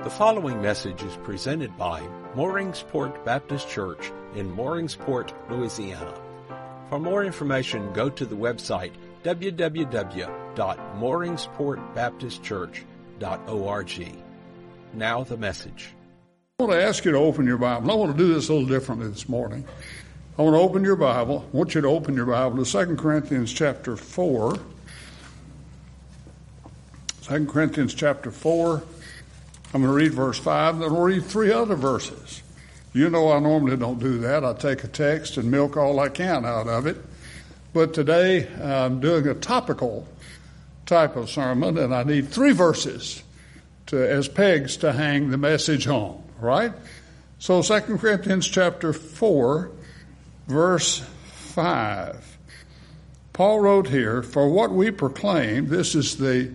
The following message is presented by Mooringsport Baptist Church in Mooringsport, Louisiana. For more information, go to the website www.mooringsportbaptistchurch.org. Now the message. I want to ask you to open your Bible. I want to do this a little differently this morning. I want to open your Bible. I want you to open your Bible to 2 Corinthians chapter 4. 2 Corinthians chapter 4. I'm going to read verse 5, then I'll read 3 other verses. You know I normally don't do that. I take a text and milk all I can out of it. But today I'm doing a topical type of sermon, and I need 3 verses as pegs to hang the message on, right? So 2 Corinthians chapter 4, verse 5. Paul wrote here, "For what we proclaim," this is the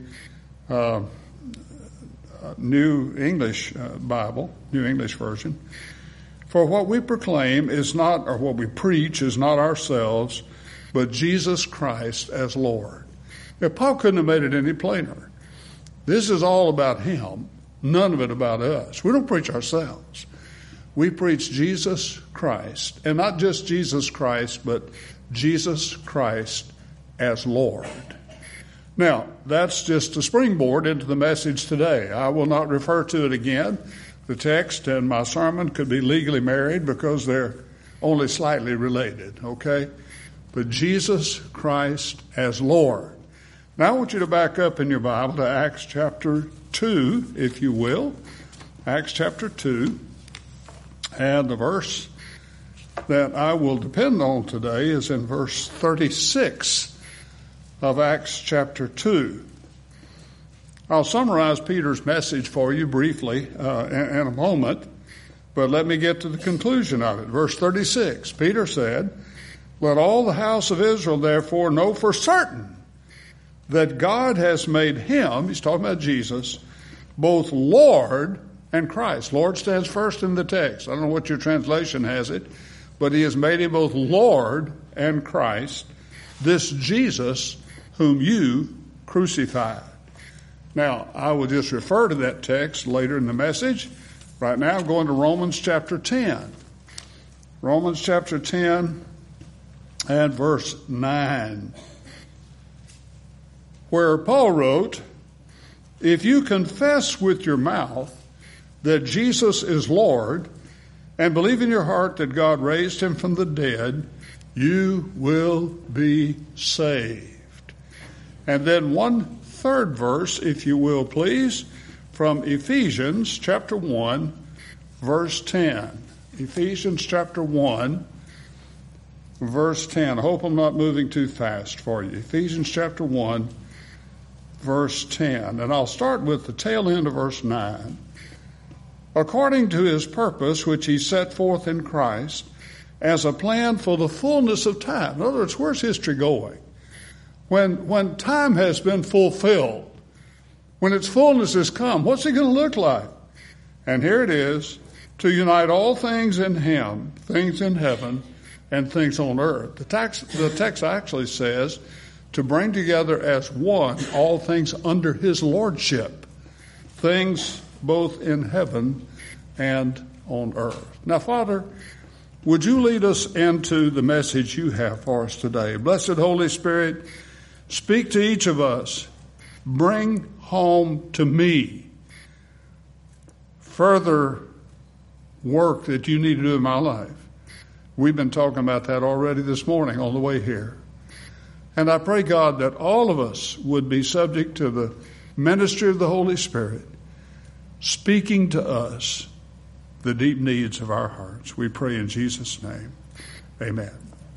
New English Bible, New English version. "For what we proclaim is not, or what we preach is not ourselves, but Jesus Christ as Lord." Now, Paul couldn't have made it any plainer. This is all about him, none of it about us. We don't preach ourselves. We preach Jesus Christ, and not just Jesus Christ, but Jesus Christ as Lord. Now, that's just a springboard into the message today. I will not refer to it again. The text and my sermon could be legally married because they're only slightly related, okay? But Jesus Christ as Lord. Now I want you to back up in your Bible to Acts chapter 2, if you will. Acts chapter 2. And the verse that I will depend on today is in verse 36 of Acts chapter 2. I'll summarize Peter's message for you briefly in a moment, but let me get to the conclusion of it. Verse 36, Peter said, "Let all the house of Israel therefore know for certain that God has made him," he's talking about Jesus, "both Lord and Christ." Lord stands first in the text. I don't know what your translation has it, but he has made him both Lord and Christ, this Jesus whom you crucified. Now, I will just refer to that text later in the message. Right now, I'm going to Romans chapter 10. Romans chapter 10 and verse 9, where Paul wrote, "If you confess with your mouth that Jesus is Lord and believe in your heart that God raised him from the dead, you will be saved." And then one third verse, if you will, please, from Ephesians chapter 1, verse 10. Ephesians chapter 1, verse 10. I hope I'm not moving too fast for you. Ephesians chapter 1, verse 10. And I'll start with the tail end of verse 9. "According to his purpose, which he set forth in Christ, as a plan for the fullness of time." In other words, where's history going? When time has been fulfilled, when its fullness has come, what's it going to look like? And here it is, "to unite all things in him, things in heaven and things on earth." The text actually says to bring together as one all things under his lordship, things both in heaven and on earth. Now, Father, would you lead us into the message you have for us today? Blessed Holy Spirit, speak to each of us. Bring home to me further work that you need to do in my life. We've been talking about that already this morning on the way here. And I pray, God, that all of us would be subject to the ministry of the Holy Spirit, speaking to us the deep needs of our hearts. We pray in Jesus' name. Amen.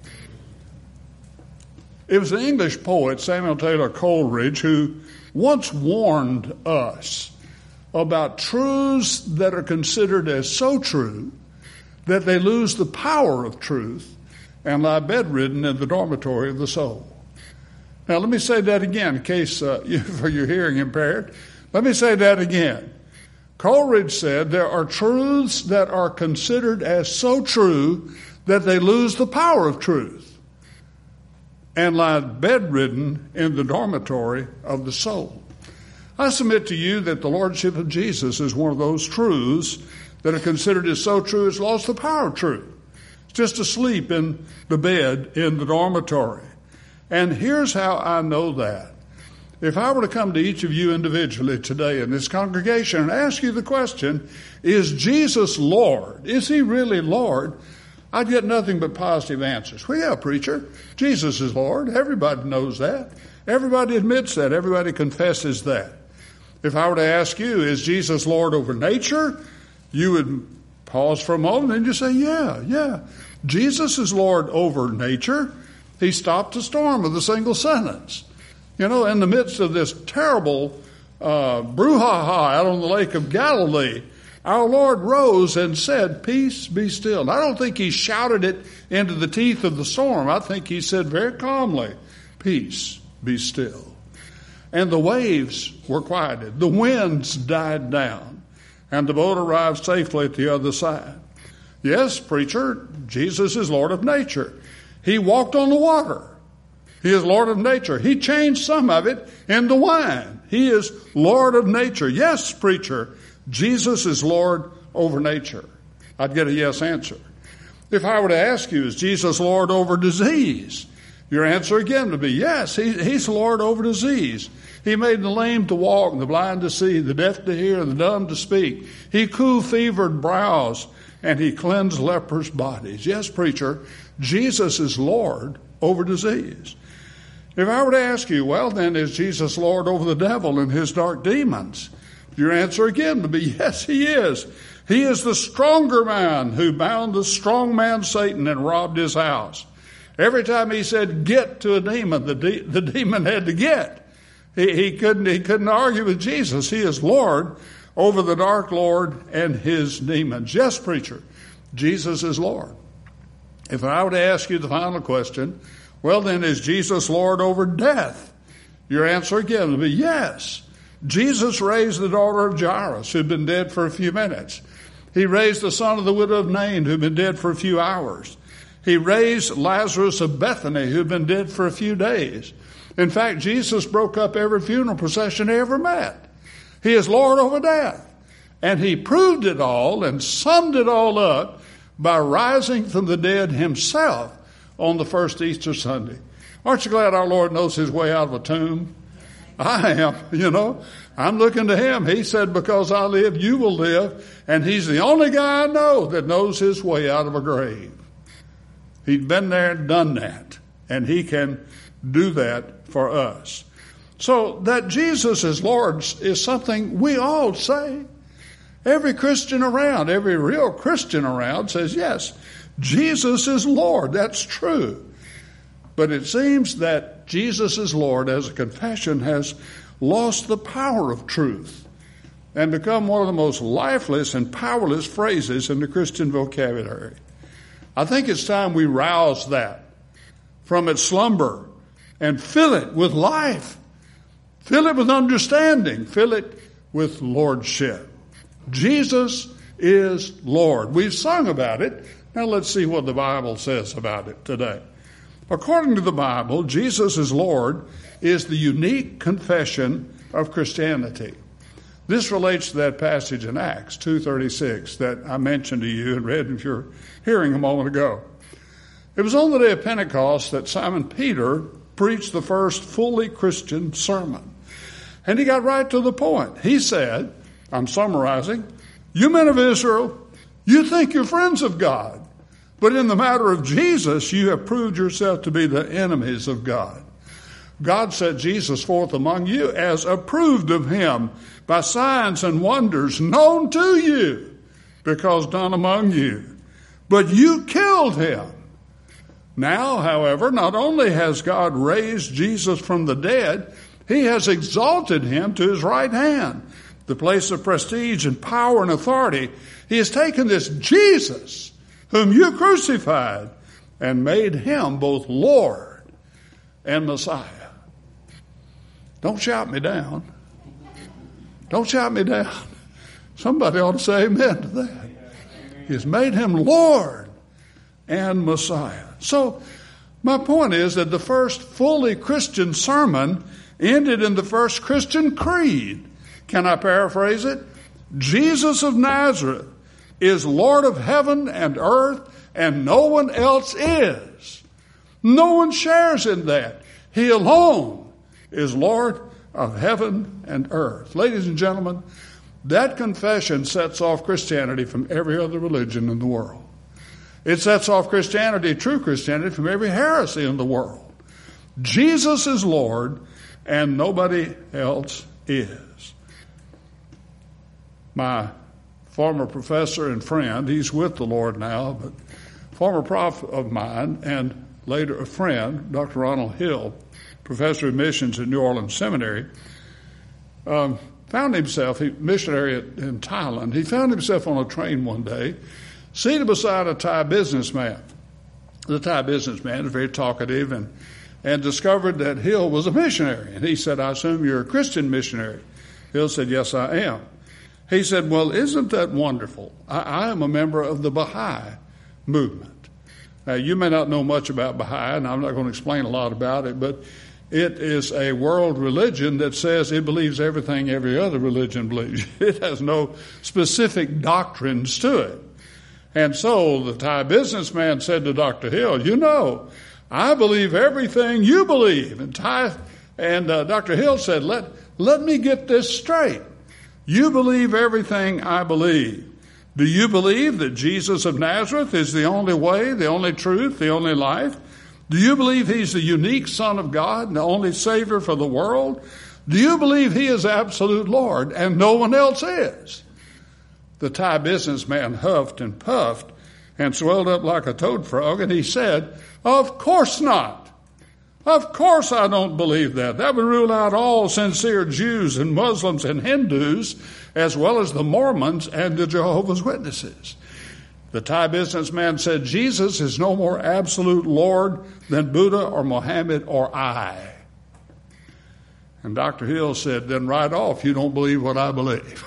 It was the English poet Samuel Taylor Coleridge who once warned us about truths that are considered as so true that they lose the power of truth and lie bedridden in the dormitory of the soul. Now, let me say that again in case for your hearing impaired. Let me say that again. Coleridge said there are truths that are considered as so true that they lose the power of truth and lie bedridden in the dormitory of the soul. I submit to you that the Lordship of Jesus is one of those truths that are considered as so true it's lost the power of truth. It's just asleep in the bed in the dormitory. And here's how I know that. If I were to come to each of you individually today in this congregation and ask you the question, is Jesus Lord? Is he really Lord? I'd get nothing but positive answers. Well, yeah, preacher, Jesus is Lord. Everybody knows that. Everybody admits that. Everybody confesses that. If I were to ask you, is Jesus Lord over nature? You would pause for a moment and just say, yeah. Jesus is Lord over nature. He stopped the storm with a single sentence. You know, in the midst of this terrible brouhaha out on the Lake of Galilee, our Lord rose and said, peace, be still. And I don't think he shouted it into the teeth of the storm. I think he said very calmly, peace, be still. And the waves were quieted. The winds died down. And the boat arrived safely at the other side. Yes, preacher, Jesus is Lord of nature. He walked on the water. He is Lord of nature. He changed some of it into wine. He is Lord of nature. Yes, preacher, Jesus is Lord over nature. I'd get a yes answer. If I were to ask you, is Jesus Lord over disease? Your answer again would be yes, he's Lord over disease. He made the lame to walk, the blind to see, the deaf to hear, the dumb to speak. He cooled fevered brows, and he cleansed lepers' bodies. Yes, preacher, Jesus is Lord over disease. If I were to ask you, well, then, is Jesus Lord over the devil and his dark demons? Your answer again would be, yes, he is. He is the stronger man who bound the strong man Satan and robbed his house. Every time he said, get to a demon, the demon had to get. He couldn't argue with Jesus. He is Lord over the dark lord and his demons. Yes, preacher, Jesus is Lord. If I were to ask you the final question, well, then, is Jesus Lord over death? Your answer again would be yes. Jesus raised the daughter of Jairus, who'd been dead for a few minutes. He raised the son of the widow of Nain, who'd been dead for a few hours. He raised Lazarus of Bethany, who'd been dead for a few days. In fact, Jesus broke up every funeral procession he ever met. He is Lord over death. And he proved it all and summed it all up by rising from the dead himself on the first Easter Sunday. Aren't you glad our Lord knows his way out of a tomb? I am, I'm looking to him. He said, because I live, you will live. And he's the only guy I know that knows his way out of a grave. He'd been there and done that. And he can do that for us. So that Jesus is Lord is something we all say. Every Christian around, every real Christian around says, yes, Jesus is Lord. That's true. But it seems that Jesus is Lord as a confession has lost the power of truth and become one of the most lifeless and powerless phrases in the Christian vocabulary. I think it's time we rouse that from its slumber and fill it with life. Fill it with understanding. Fill it with lordship. Jesus is Lord. We've sung about it. Now let's see what the Bible says about it today. According to the Bible, Jesus is Lord is the unique confession of Christianity. This relates to that passage in Acts 2:36 that I mentioned to you and read if you're hearing a moment ago. It was on the day of Pentecost that Simon Peter preached the first fully Christian sermon. And he got right to the point. He said, I'm summarizing, you men of Israel, you think you're friends of God, but in the matter of Jesus, you have proved yourself to be the enemies of God. God set Jesus forth among you as approved of him by signs and wonders known to you because done among you. But you killed him. Now, however, not only has God raised Jesus from the dead, he has exalted him to his right hand, the place of prestige and power and authority. He has taken this Jesus, whom you crucified, and made him both Lord and Messiah. Don't shout me down. Don't shout me down. Somebody ought to say amen to that. He has made him Lord and Messiah. So my point is that the first fully Christian sermon ended in the first Christian creed. Can I paraphrase it? Jesus of Nazareth is Lord of heaven and earth, and no one else is. No one shares in that. He alone is Lord of heaven and earth. Ladies and gentlemen, that confession sets off Christianity from every other religion in the world. It sets off Christianity, true Christianity, from every heresy in the world. Jesus is Lord, and nobody else is. My former professor and friend, he's with the Lord now, but former prof of mine and later a friend, Dr. Ronald Hill, professor of missions at New Orleans Seminary, found himself, missionary in Thailand, he found himself on a train one day, seated beside a Thai businessman. The Thai businessman was very talkative and discovered that Hill was a missionary. And he said, I assume you're a Christian missionary. Hill said, yes, I am. He said, well, isn't that wonderful? I am a member of the Baha'i movement. Now, you may not know much about Baha'i, and I'm not going to explain a lot about it, but it is a world religion that says it believes everything every other religion believes. It has no specific doctrines to it. And so the Thai businessman said to Dr. Hill, you know, I believe everything you believe. And Dr. Hill said, let me get this straight. You believe everything I believe. Do you believe that Jesus of Nazareth is the only way, the only truth, the only life? Do you believe he's the unique Son of God and the only Savior for the world? Do you believe he is absolute Lord and no one else is? The Thai businessman huffed and puffed and swelled up like a toad frog, and he said, of course not. Of course I don't believe that. That would rule out all sincere Jews and Muslims and Hindus, as well as the Mormons and the Jehovah's Witnesses. The Thai businessman said, Jesus is no more absolute Lord than Buddha or Muhammad or I. And Dr. Hill said, then right off, you don't believe what I believe.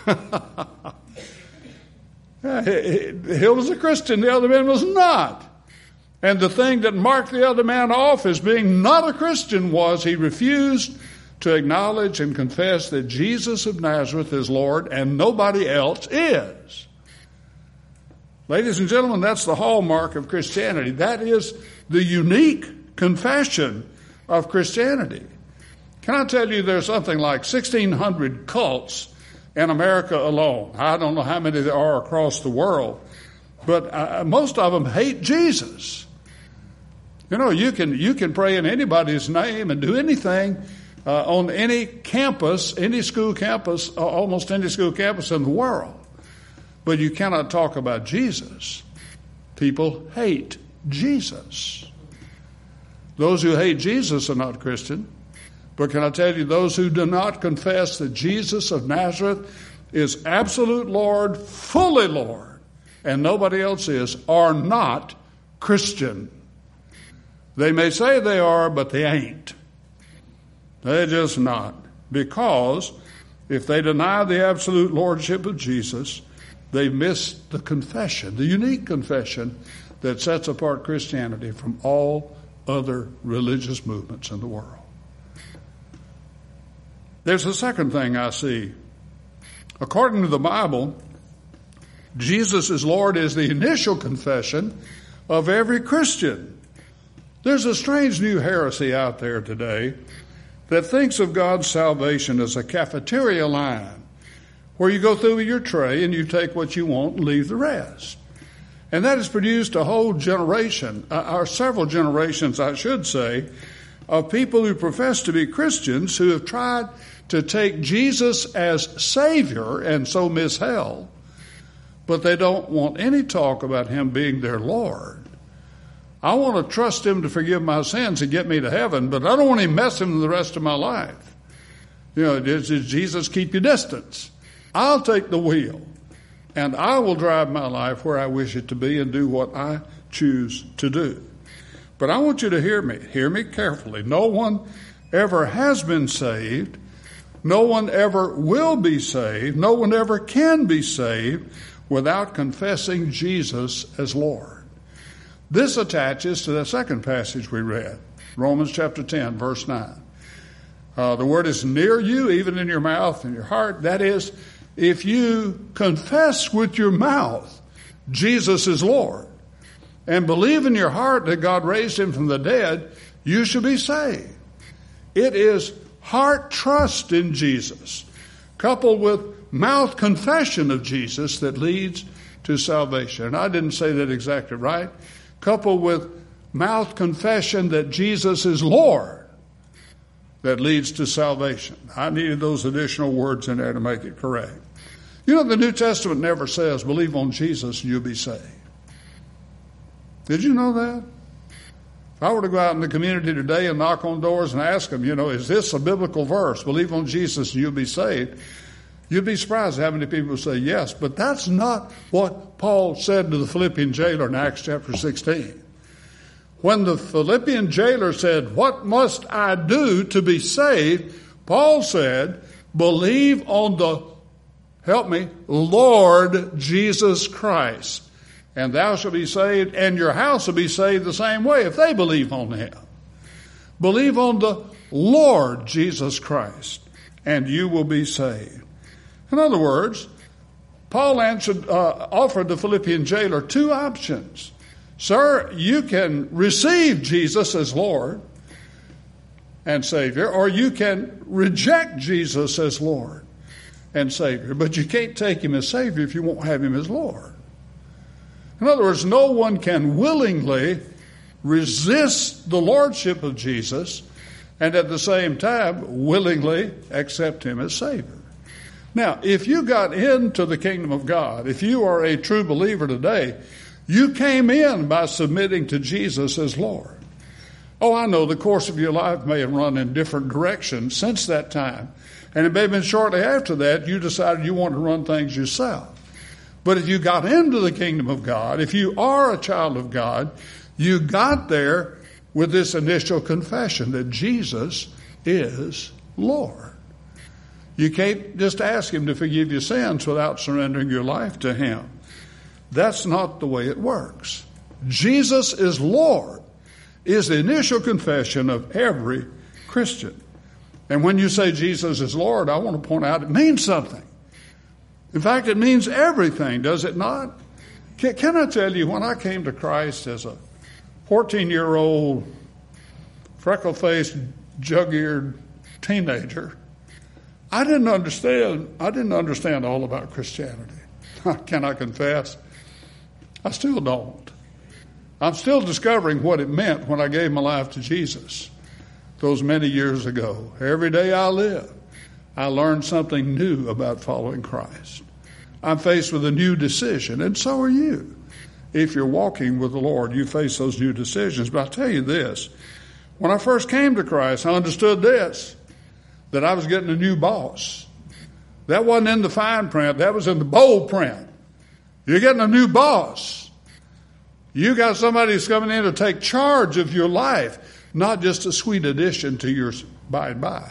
Hill was a Christian, the other man was not. And the thing that marked the other man off as being not a Christian was he refused to acknowledge and confess that Jesus of Nazareth is Lord and nobody else is. Ladies and gentlemen, that's the hallmark of Christianity. That is the unique confession of Christianity. Can I tell you there's something like 1,600 cults in America alone. I don't know how many there are across the world, but most of them hate Jesus. You know, you can pray in anybody's name and do anything on any campus, any school campus, almost any school campus in the world. But you cannot talk about Jesus. People hate Jesus. Those who hate Jesus are not Christian. But can I tell you, those who do not confess that Jesus of Nazareth is absolute Lord, fully Lord, and nobody else is, are not Christian. They may say they are, but they ain't. They're just not. Because if they deny the absolute lordship of Jesus, they miss the confession, the unique confession that sets apart Christianity from all other religious movements in the world. There's a second thing I see. According to the Bible, Jesus is Lord is the initial confession of every Christian. There's a strange new heresy out there today that thinks of God's salvation as a cafeteria line where you go through with your tray and you take what you want and leave the rest. And that has produced a whole generation, or several generations, I should say, of people who profess to be Christians who have tried to take Jesus as Savior and so miss hell, but they don't want any talk about him being their Lord. I want to trust him to forgive my sins and get me to heaven, but I don't want him messing the rest of my life. You know, does Jesus keep you distance? I'll take the wheel, and I will drive my life where I wish it to be and do what I choose to do. But I want you to hear me carefully. No one ever has been saved. No one ever will be saved. No one ever can be saved without confessing Jesus as Lord. This attaches to the second passage we read, Romans chapter 10, verse 9. The word is near you, even in your mouth and your heart. That is, if you confess with your mouth Jesus is Lord and believe in your heart that God raised him from the dead, you shall be saved. It is heart trust in Jesus, coupled with mouth confession of Jesus, that leads to salvation. And I didn't say that exactly right. Coupled with mouth confession that Jesus is Lord, that leads to salvation. I needed those additional words in there to make it correct. You know, the New Testament never says, believe on Jesus and you'll be saved. Did you know that? If I were to go out in the community today and knock on doors and ask them, is this a biblical verse? Believe on Jesus and you'll be saved. You'd be surprised how many people say yes. But that's not what Paul said to the Philippian jailer in Acts chapter 16. When the Philippian jailer said, what must I do to be saved? Paul said, believe on the, Lord Jesus Christ. And thou shalt be saved, and your house will be saved the same way if they believe on him. Believe on the Lord Jesus Christ, and you will be saved. In other words, Paul offered the Philippian jailer two options. Sir, you can receive Jesus as Lord and Savior, or you can reject Jesus as Lord and Savior. But you can't take him as Savior if you won't have him as Lord. In other words, no one can willingly resist the lordship of Jesus and at the same time willingly accept him as Savior. Now, if you got into the kingdom of God, if you are a true believer today, you came in by submitting to Jesus as Lord. Oh, I know the course of your life may have run in different directions since that time. And it may have been shortly after that you decided you wanted to run things yourself. But if you got into the kingdom of God, if you are a child of God, you got there with this initial confession that Jesus is Lord. You can't just ask him to forgive your sins without surrendering your life to him. That's not the way it works. Jesus is Lord is the initial confession of every Christian. And when you say Jesus is Lord, I want to point out it means something. In fact, it means everything, does it not? Can I tell you, when I came to Christ as a 14-year-old, freckle-faced, jug-eared teenager, I didn't understand all about Christianity. Can I confess? I still don't. I'm still discovering what it meant when I gave my life to Jesus those many years ago. Every day I live, I learned something new about following Christ. I'm faced with a new decision, and so are you. If you're walking with the Lord, you face those new decisions. But I'll tell you this, when I first came to Christ, I understood this, that I was getting a new boss. That wasn't in the fine print, that was in the bold print. You're getting a new boss. You got somebody who's coming in to take charge of your life, not just a sweet addition to your by-and-by,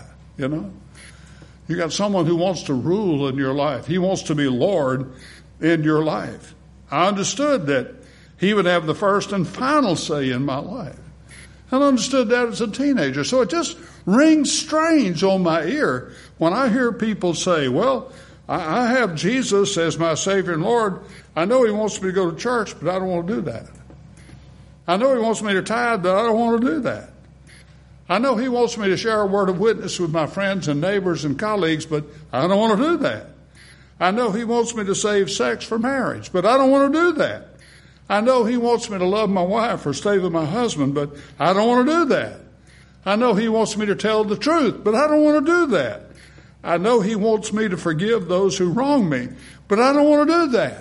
You got someone who wants to rule in your life. He wants to be Lord in your life. I understood that he would have the first and final say in my life. I understood that as a teenager. So it just rings strange on my ear when I hear people say, well, I have Jesus as my Savior and Lord. I know he wants me to go to church, but I don't want to do that. I know he wants me to tithe, but I don't want to do that. I know he wants me to share a word of witness with my friends and neighbors and colleagues, but I don't want to do that. I know he wants me to save sex for marriage, but I don't want to do that. I know he wants me to love my wife or stay with my husband, but I don't want to do that. I know he wants me to tell the truth, but I don't want to do that. I know he wants me to forgive those who wrong me, but I don't want to do that.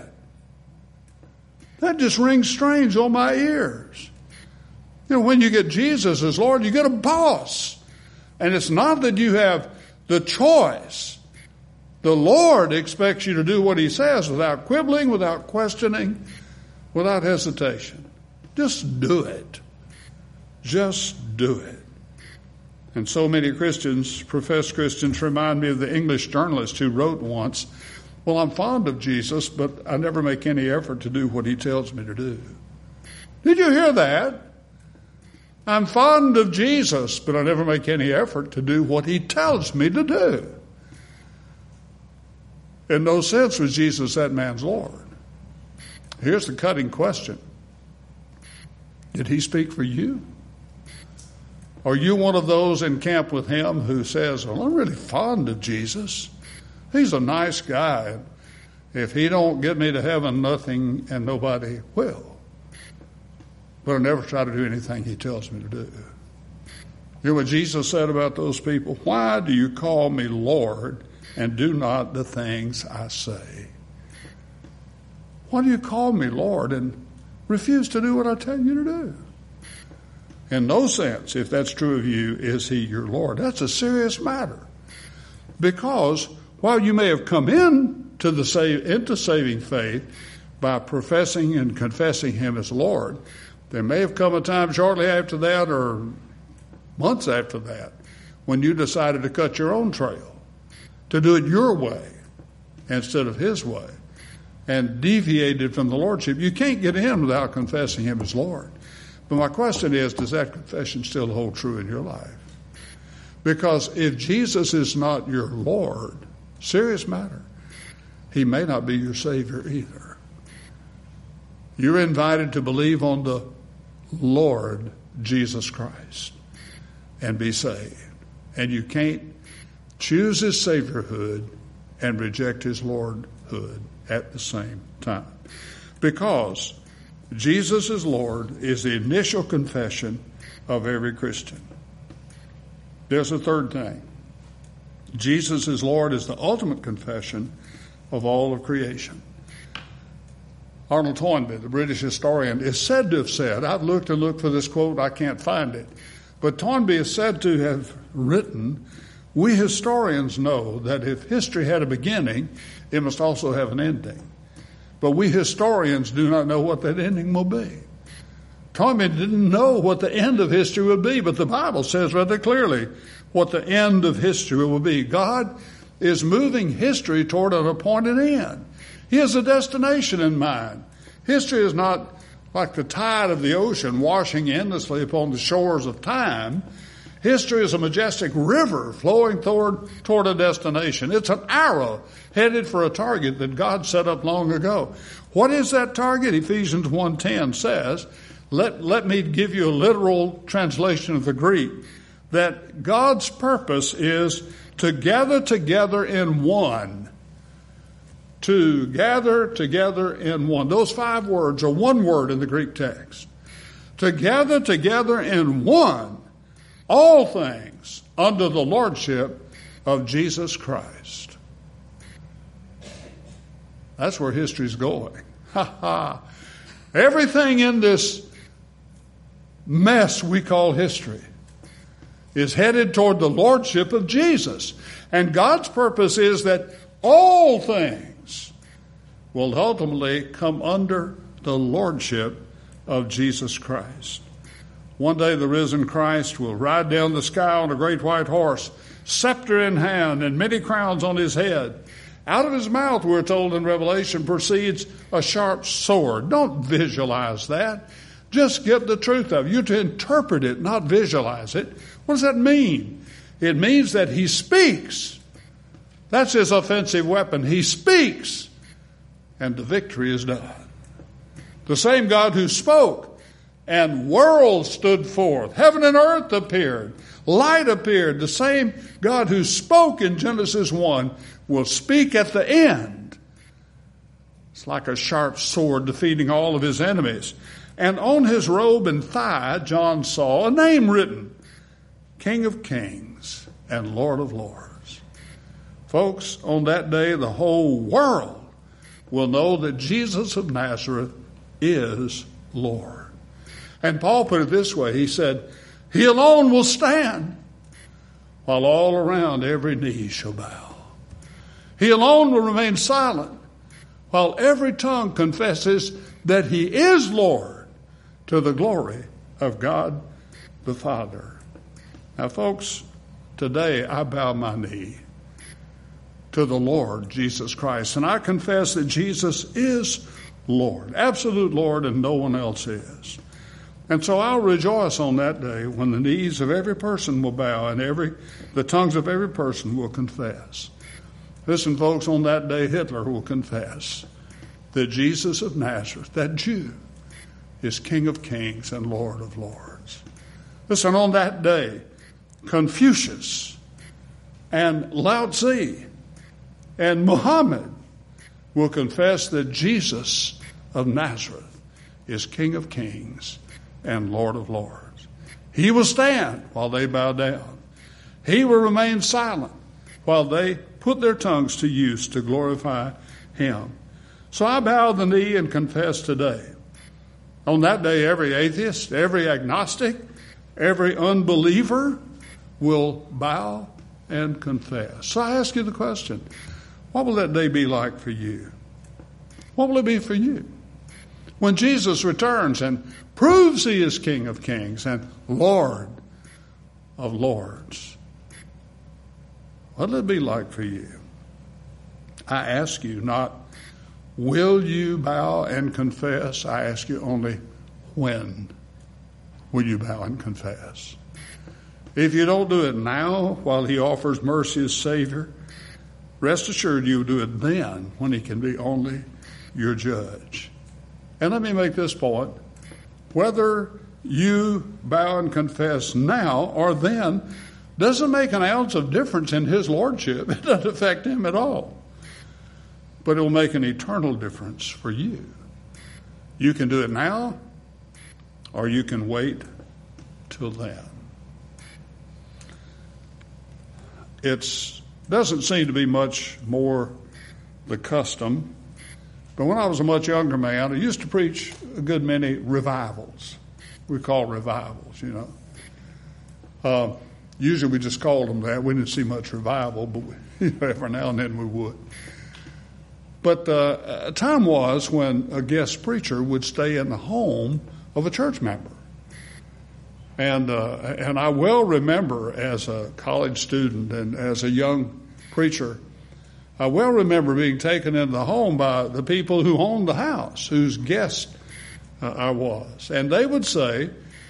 That just rings strange on my ears. When you get Jesus as Lord, you get a boss. And it's not that you have the choice. The Lord expects you to do what he says without quibbling, without questioning, without hesitation. Just do it. Just do it. And so many Christians, professed Christians, remind me of the English journalist who wrote once, well, I'm fond of Jesus, but I never make any effort to do what he tells me to do. Did you hear that? I'm fond of Jesus, but I never make any effort to do what he tells me to do. In no sense was Jesus that man's Lord. Here's the cutting question. Did he speak for you? Are you one of those in camp with him who says, well, I'm really fond of Jesus. He's a nice guy. If he don't get me to heaven, nothing and nobody will. But I never try to do anything he tells me to do. You know what Jesus said about those people? Why do you call me Lord and do not the things I say? Why do you call me Lord and refuse to do what I tell you to do? In no sense, if that's true of you, is he your Lord. That's a serious matter. Because while you may have come into saving faith by professing and confessing him as Lord, there may have come a time shortly after that or months after that when you decided to cut your own trail, to do it your way instead of his way, and deviated from the Lordship. You can't get in without confessing him as Lord. But my question is, does that confession still hold true in your life? Because if Jesus is not your Lord, serious matter, he may not be your Savior either. You're invited to believe on the Lord Jesus Christ and be saved. And you can't choose his Saviorhood and reject his Lordhood at the same time. Because Jesus is Lord is the initial confession of every Christian. There's a third thing. Jesus is Lord is the ultimate confession of all of creation. Arnold Toynbee, the British historian, is said to have said, I've looked and looked for this quote, I can't find it, but Toynbee is said to have written, we historians know that if history had a beginning, it must also have an ending. But we historians do not know what that ending will be. Toynbee didn't know what the end of history would be, but the Bible says rather clearly what the end of history will be. God is moving history toward an appointed end. He has a destination in mind. History is not like the tide of the ocean washing endlessly upon the shores of time. History is a majestic river flowing toward a destination. It's an arrow headed for a target that God set up long ago. What is that target? Ephesians 1:10 says, let me give you a literal translation of the Greek, that God's purpose is to gather together in one. To gather together in one. Those 5 words are one word in the Greek text. To gather together in one all things under the lordship of Jesus Christ. That's where history's going. Everything in this mess we call history is headed toward the lordship of Jesus. And God's purpose is that all things will ultimately come under the lordship of Jesus Christ. One day the risen Christ will ride down the sky on a great white horse, scepter in hand and many crowns on his head. Out of his mouth, we're told in Revelation, proceeds a sharp sword. Don't visualize that. Just get the truth of it. You're to interpret it, not visualize it. What does that mean? It means that he speaks. That's his offensive weapon. He speaks, and the victory is done. The same God who spoke, and worlds stood forth. Heaven and earth appeared. Light appeared. The same God who spoke in Genesis 1 will speak at the end. It's like a sharp sword defeating all of his enemies. And on his robe and thigh, John saw a name written, King of Kings and Lord of Lords. Folks, on that day, the whole world will know that Jesus of Nazareth is Lord. And Paul put it this way. He said, he alone will stand while all around every knee shall bow. He alone will remain silent while every tongue confesses that he is Lord to the glory of God the Father. Now, folks, today I bow my knee to the Lord Jesus Christ, and I confess that Jesus is Lord, absolute Lord, and no one else is. And so I'll rejoice on that day when the knees of every person will bow and the tongues of every person will confess. Listen, folks, on that day Hitler will confess that Jesus of Nazareth, that Jew, is King of Kings and Lord of Lords. Listen, on that day, Confucius and Lao Tzu and Muhammad will confess that Jesus of Nazareth is King of Kings and Lord of Lords. He will stand while they bow down. He will remain silent while they put their tongues to use to glorify him. So I bow the knee and confess today. On that day, every atheist, every agnostic, every unbeliever will bow and confess. So I ask you the question, what will that day be like for you? What will it be for you? When Jesus returns and proves he is King of Kings and Lord of Lords, what will it be like for you? I ask you not, will you bow and confess? I ask you only, when will you bow and confess? If you don't do it now while he offers mercy as Savior, rest assured you will do it then when he can be only your judge. And let me make this point. Whether you bow and confess now or then doesn't make an ounce of difference in his lordship. It doesn't affect him at all. But it will make an eternal difference for you. You can do it now, or you can wait till then. It doesn't seem to be much more the custom. But when I was a much younger man, I used to preach a good many revivals. We call revivals, you know. Usually we just called them that. We didn't see much revival, but every now and then we would. But a time was when a guest preacher would stay in the home of a church member. And I well remember as a college student and as a young preacher, I well remember being taken into the home by the people who owned the house, whose guest I was. And they would say,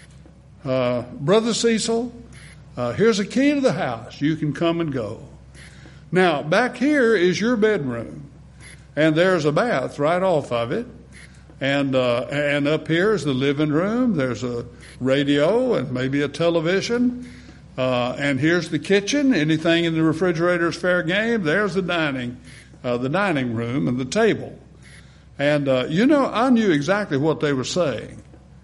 Brother Cecil, here's a key to the house. You can come and go. Now, back here is your bedroom, and there's a bath right off of it. And up here is the living room. There's a radio and maybe a television. And here's the kitchen. Anything in the refrigerator is fair game. There's the dining room and the table. And, I knew exactly what they were saying.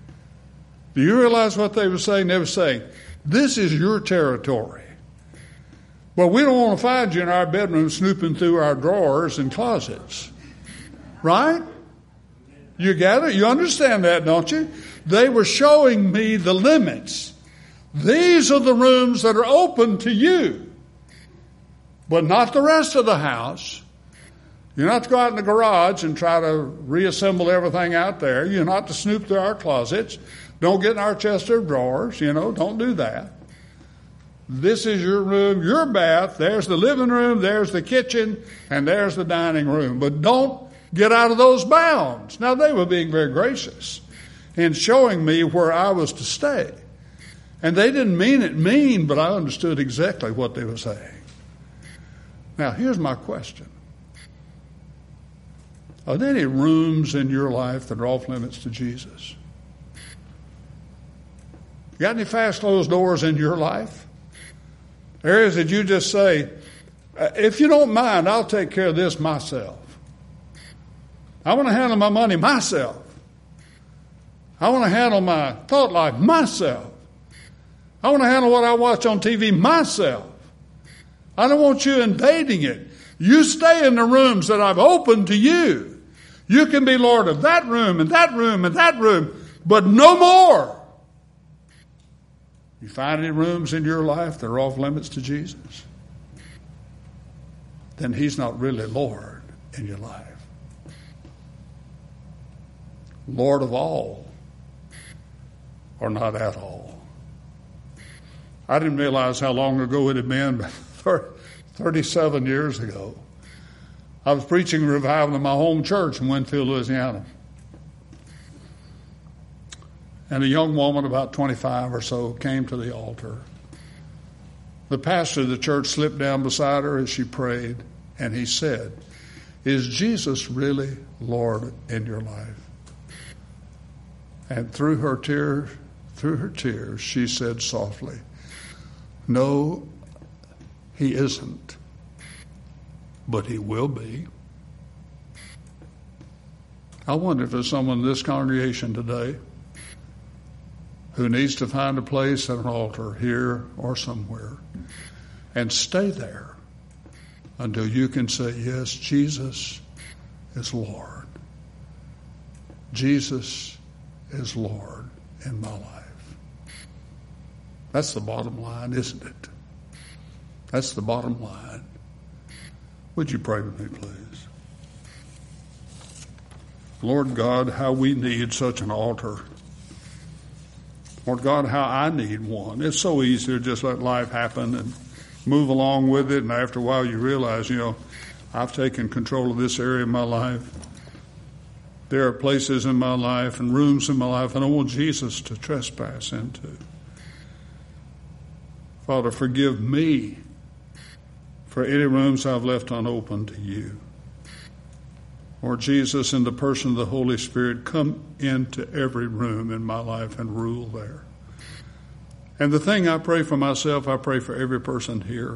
Do you realize what they were saying? They were saying, this is your territory. Well, we don't want to find you in our bedroom snooping through our drawers and closets. Right? You get it? You understand that, don't you? They were showing me the limits. These are the rooms that are open to you, but not the rest of the house. You're not to go out in the garage and try to reassemble everything out there. You're not to snoop through our closets. Don't get in our chest of drawers. Don't do that. This is your room, your bath. There's the living room, there's the kitchen, and there's the dining room. But don't get out of those bounds. Now, they were being very gracious in showing me where I was to stay. And they didn't mean it mean, but I understood exactly what they were saying. Now, here's my question. Are there any rooms in your life that are off limits to Jesus? You got any fast closed doors in your life? Areas that you just say, if you don't mind, I'll take care of this myself. I want to handle my money myself. I want to handle my thought life myself. I want to handle what I watch on TV myself. I don't want you invading it. You stay in the rooms that I've opened to you. You can be Lord of that room and that room and that room, but no more. You find any rooms in your life that are off limits to Jesus? Then he's not really Lord in your life. Lord of all or not at all. I didn't realize how long ago it had been, but 37 years ago. I was preaching revival in my home church in Winfield, Louisiana. and a young woman about 25 or so came to the altar. The pastor of the church slipped down beside her as she prayed, and he said, "Is Jesus really Lord in your life?" And through her tears, she said softly, "No, he isn't, but he will be." I wonder if there's someone in this congregation today who needs to find a place at an altar here or somewhere and stay there until you can say, "Yes, Jesus is Lord. Jesus is Lord in my life." That's the bottom line, isn't it? That's the bottom line. Would you pray with me, please? Lord God, how we need such an altar. Lord God, how I need one. It's so easy to just let life happen and move along with it, and after a while you realize, I've taken control of this area of my life. There are places in my life and rooms in my life I don't want Jesus to trespass into. Father, forgive me for any rooms I've left unopened to you. Lord Jesus, in the person of the Holy Spirit, come into every room in my life and rule there. And the thing I pray for myself, I pray for every person here.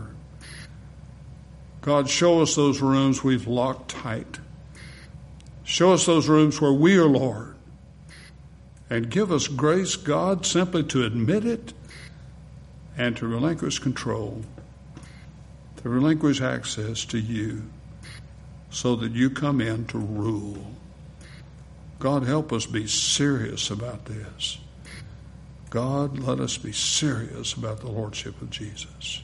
God, show us those rooms we've locked tight. Show us those rooms where we are Lord. And give us grace, God, simply to admit it and to relinquish control, to relinquish access to you, so that you come in to rule. God, help us be serious about this. God, let us be serious about the Lordship of Jesus.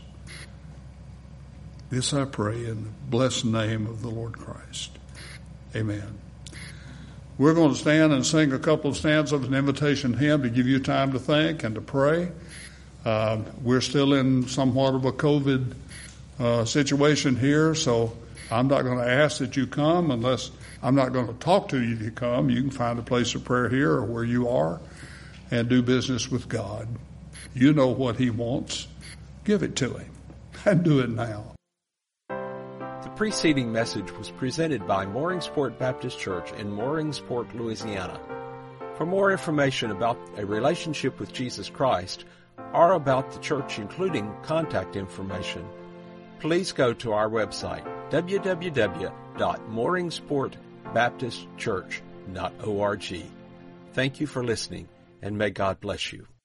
This I pray in the blessed name of the Lord Christ. Amen. We're going to stand and sing a couple of stanzas of an invitation hymn to give you time to think and to pray. We're still in somewhat of a COVID situation here, so I'm not going to ask that you come unless I'm not going to talk to you if you come. You can find a place of prayer here or where you are and do business with God. You know what he wants. Give it to him and do it now. The preceding message was presented by Mooringsport Baptist Church in Mooringsport, Louisiana. For more information about a relationship with Jesus Christ or about the church, including contact information, please go to our website, www.mooringsportbaptistchurch.org. Thank you for listening, and may God bless you.